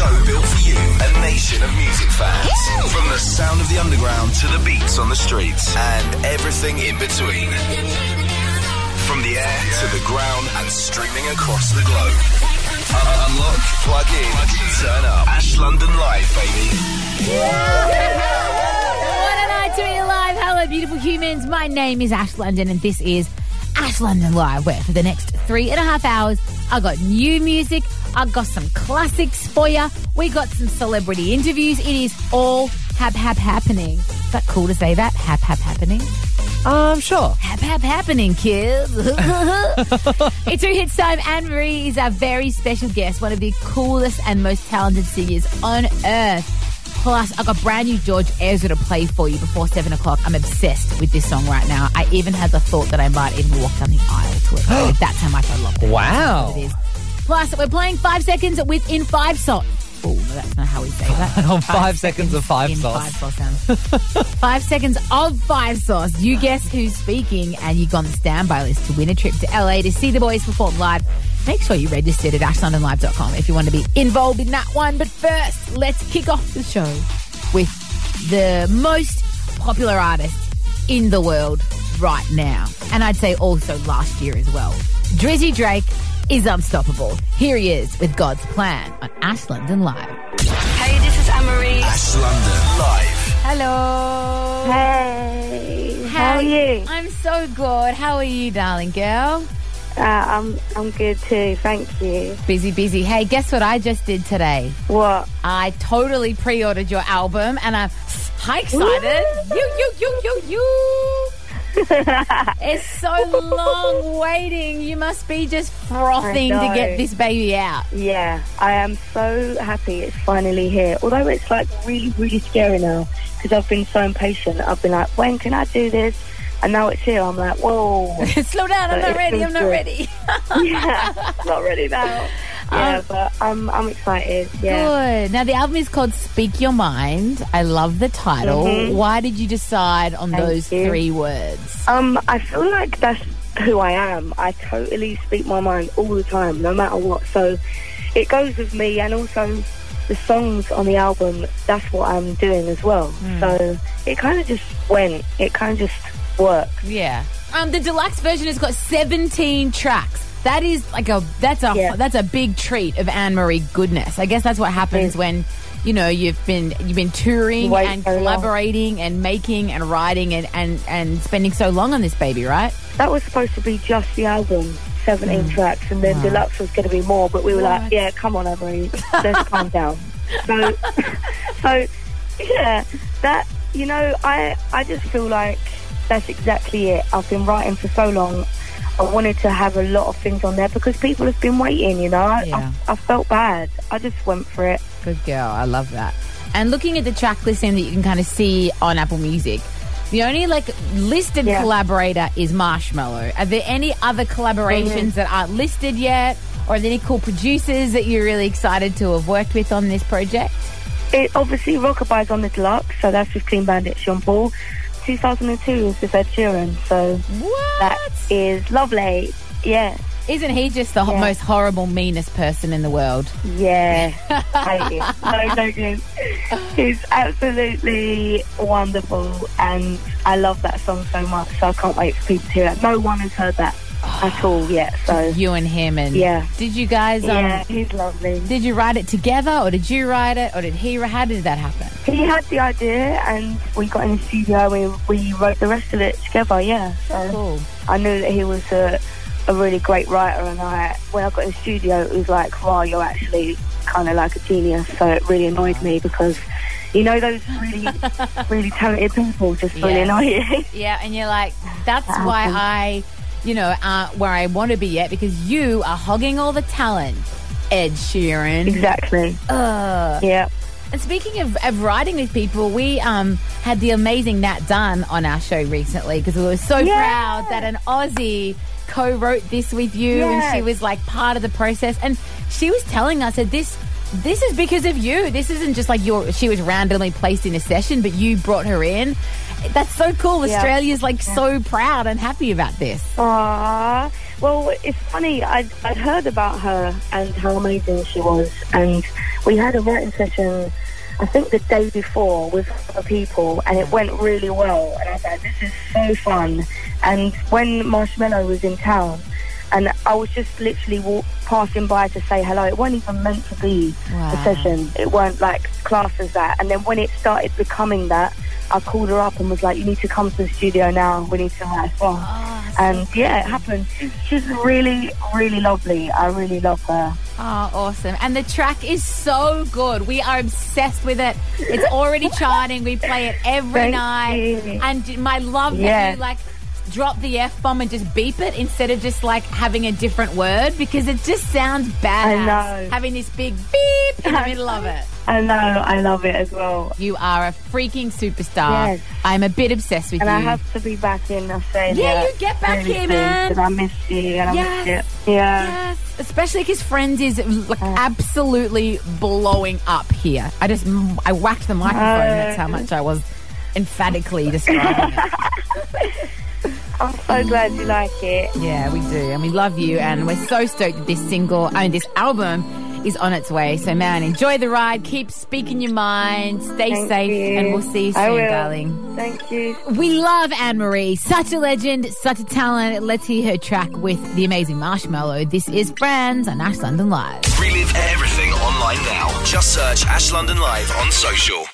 show built for you, a nation of music fans. From the sound of the underground to the beats on the streets and everything in between. From the air to the ground and streaming across the globe. Unlock, plug in, turn up. Ash London Live, baby. What a night to be alive. Hello, beautiful humans. My name is Ash London, and this is Ash London Live, where for the next 3.5 hours, I got new music, I got some classics for you, we got some celebrity interviews. It is all happening. Is that cool to say that? Happening? Sure. Happening, kids. It's Two Hits Time. Anne-Marie is our very special guest, one of the coolest and most talented singers on earth. Plus, I got brand new George Ezra to play for you before 7 o'clock. I'm obsessed with this song right now. I even had the thought that I might even walk down the aisle to it. That's how much I love it. Wow. It is. Plus, we're playing 5 seconds within 5 songs. Oh, no, that's not how we say that. 5 seconds of 5 in sauce. 5 sauce. 5 seconds of 5 sauce. You guess who's speaking, and you go on the standby list to win a trip to LA to see the boys perform live. Make sure you registered at ashlondonlive.com if you want to be involved in that one. But first, let's kick off the show with the most popular artist in the world right now. And I'd say also last year as well. Drizzy Drake is unstoppable. Here he is with God's Plan on Ash London Live. Hey, this is Anne-Marie. Ash London Live. Hello. Hey, how are you? I'm so good. How are you, darling girl? I'm good too, thank you. Busy. Hey, guess what I just did today? What? I totally pre-ordered your album, and I'm excited. You. It's so long waiting. You must be just frothing to get this baby out. Yeah, I am so happy it's finally here. Although it's like really, really scary now because I've been so impatient. I've been like, when can I do this? And now it's here. I'm like, whoa. Slow down. I'm not ready. Yeah, not ready now. Yeah, but I'm excited. Yeah. Good. Now, the album is called Speak Your Mind. I love the title. Mm-hmm. Why did you decide on those 3 words? I feel like that's who I am. I totally speak my mind all the time, no matter what. So it goes with me, and also the songs on the album, that's what I'm doing as well. So it kind of just went. It kind of just worked. Yeah. The deluxe version has got 17 tracks. That is like that's a big treat of Anne-Marie goodness. I guess that's what happens when, you know, you've been touring and collaborating and making and writing and spending so long on this baby, right? That was supposed to be just the album, 17 tracks, and then deluxe was going to be more, but we were like, yeah, come on, Anne-Marie, let's calm down. So yeah, that, you know, I just feel like that's exactly it. I've been writing for so long. I wanted to have a lot of things on there because people have been waiting, you know. I felt bad. I just went for it. Good girl. I love that. And looking at the track listing that you can kind of see on Apple Music, the only listed collaborator is Marshmello. Are there any other collaborations that aren't listed yet? Or are there any cool producers that you're really excited to have worked with on this project? Obviously, Rockabye's on the deluxe, so that's with Clean Bandit, Sean Paul. 2002 is with Ed Sheeran, so that is lovely. Yeah. Isn't he just the most horrible, meanest person in the world? Yeah. No joking. He's absolutely wonderful, and I love that song so much, so I can't wait for people to hear it. No one has heard that at all yet, so you and him. And did you guys he's lovely. Did you write it together, or did you write it, or did he? How did that happen? He had the idea, and we got in the studio and we wrote the rest of it together. So cool. I knew that he was a really great writer, and when I got in the studio, it was like, wow, you're actually kind of like a genius. So it really annoyed me because, you know, those really, really talented people just really annoy you. Yeah, and you're like, that's why I, aren't where I want to be yet, because you are hogging all the talent, Ed Sheeran. Exactly. Yeah. And speaking of writing with people, we had the amazing Nat Dunn on our show recently because we were so proud that an Aussie co-wrote this with you, and she was like part of the process. And she was telling us that this is because of you. This isn't just like she was randomly placed in a session, but you brought her in. That's so cool. Australia's so proud and happy about this. Aww. Well, it's funny. I'd heard about her and how amazing she was, and we had a writing session, I think the day before, with other people, and it went really well. And I was like, this is so fun. And when Marshmello was in town, and I was just literally passing by to say hello. It wasn't even meant to be a session. It weren't like classed as that. And then when it started becoming that, I called her up and was like, you need to come to the studio now. We need to write a song. And yeah, it happened. She's really, really lovely. I really love her. Oh, awesome. And the track is so good. We are obsessed with it. It's already charting. We play it every night. You. And my love that you like drop the F-bomb and just beep it instead of just like having a different word, because it just sounds badass. I know. Having this big beep in the middle of it. I know. I love it as well. You are a freaking superstar. Yes. I'm a bit obsessed with and you. I have to be back in Australia. Yeah, you get back really here, soon, man. Because I missed you and I missed it. Yeah. Yes. Especially because Friends is like absolutely blowing up here. I whacked the microphone. That's how much I was emphatically describing it. I'm so glad you like it. Yeah, we do. And we love you. And we're so stoked that this album is on its way. So, man, enjoy the ride. Keep speaking your mind. Stay safe. You. And we'll see you I soon, will. darling. Thank you. We love Anne-Marie. Such a legend, such a talent. Let's hear her track with the amazing Marshmello. This is Friends on Ash London Live. Relive everything online now. Just search Ash London Live on social.